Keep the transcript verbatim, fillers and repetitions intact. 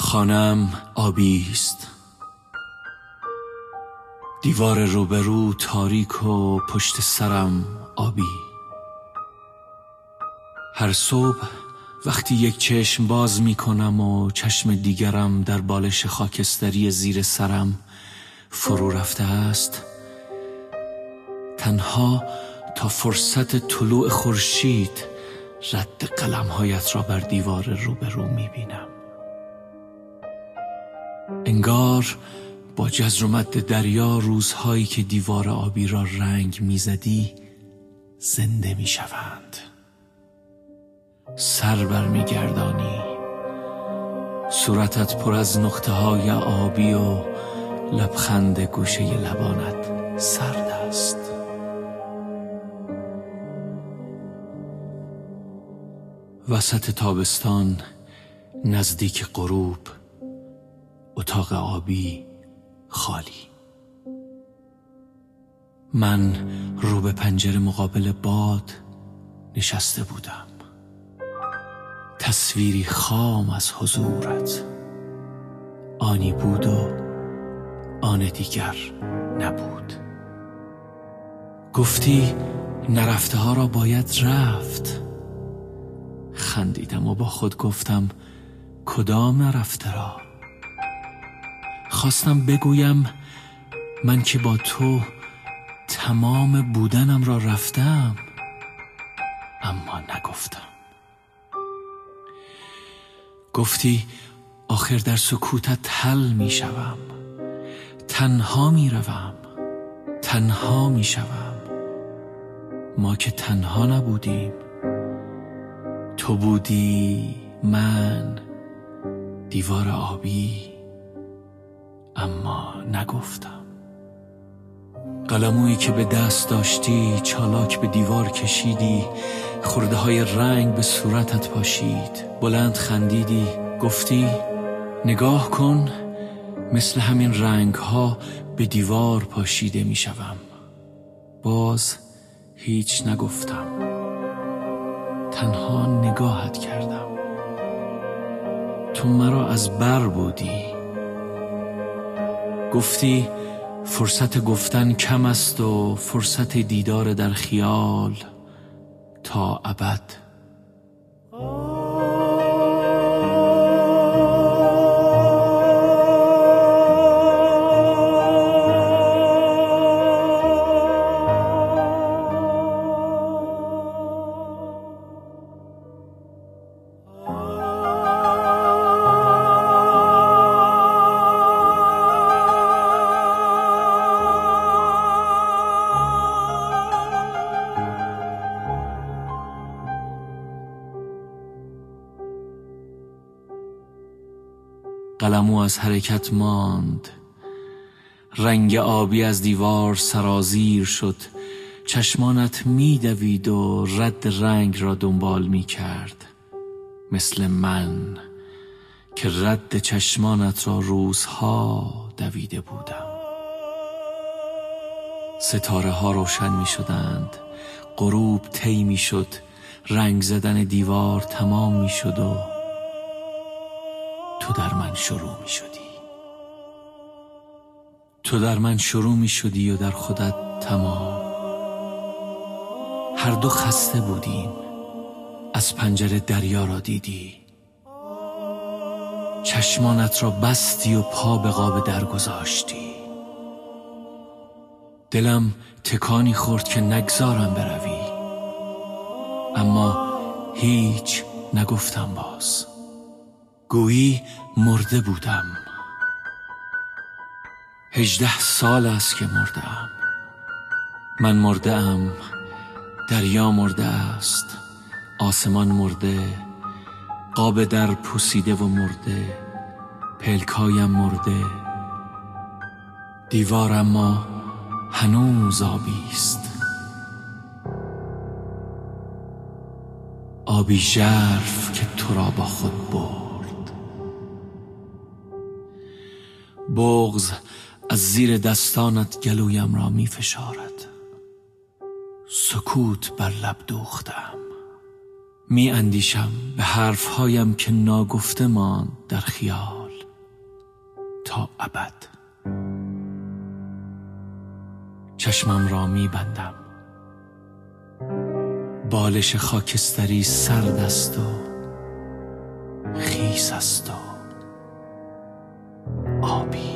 خانم آبیست، دیوار روبرو تاریک و پشت سرم آبی. هر صبح وقتی یک چشم باز می کنم و چشم دیگرم در بالش خاکستری زیر سرم فرو رفته است، تنها تا فرصت طلوع خورشید رد قلمهایت را بر دیوار روبرو می بینم. انگار با جزر و مد دریا روزهایی که دیوار آبی را رنگ می زدی زنده می شوند. سر بر می گردانی، صورتت پر از نقطه های آبی و لبخند گوشه لبانت سرد است. وسط تابستان نزدیک غروب، اتاق آبی خالی. من رو به پنجره مقابل باد نشسته بودم، تصویری خام از حضورت. آنی بود و آن دیگر نبود. گفتی نرفته ها را باید رفت. خندیدم و با خود گفتم کدام نرفته را؟ خواستم بگویم من که با تو تمام بودنم را رفتم، اما نگفتم. گفتی آخر در سکوتت حل می شوم، تنها می روم، تنها می شوم. ما که تنها نبودیم، تو بودی، من، دیوار آبی، اما نگفتم. قلمویی که به دست داشتی چالاک به دیوار کشیدی، خرده های رنگ به صورتت پاشید. بلند خندیدی، گفتی نگاه کن، مثل همین رنگ ها به دیوار پاشیده می شوم. باز هیچ نگفتم، تنها نگاهت کردم. تو مرا از بر بودی. گفتی فرصت گفتن کم است و فرصت دیدار در خیال تا ابد. قلمو از حرکت ماند، رنگ آبی از دیوار سرازیر شد. چشمانت میدوید و رد رنگ را دنبال می کرد، مثل من که رد چشمانت را روزها دویده بودم. ستاره ها روشن می شدند، غروب طی می شد، رنگ زدن دیوار تمام می شد و تو در من شروع می شدی. تو در من شروع می شدی و در خودت تمام. هر دو خسته بودیم. از پنجره دریا را دیدی، چشمانت را بستی و پا به قاب در گذاشتی. دلم تکانی خورد که نگذارم بروی، اما هیچ نگفتم. باز گویی مرده بودم. هجده سال است که مردم. من مرده ام، دریا مرده است، آسمان مرده، قاب در پوسیده و مرده، پلکایم مرده، دیوار اما هنوز آبی است. آبی ژرف که تو را با خود برد. بغض از زیر دستانت گلویم را می فشارد. سکوت بر لب دوختم. می اندیشم به حرفهایم که ناگفته ماند در خیال. تا ابد. چشمم را می بندم، بالش خاکستری سرد است و خیس است و آبی.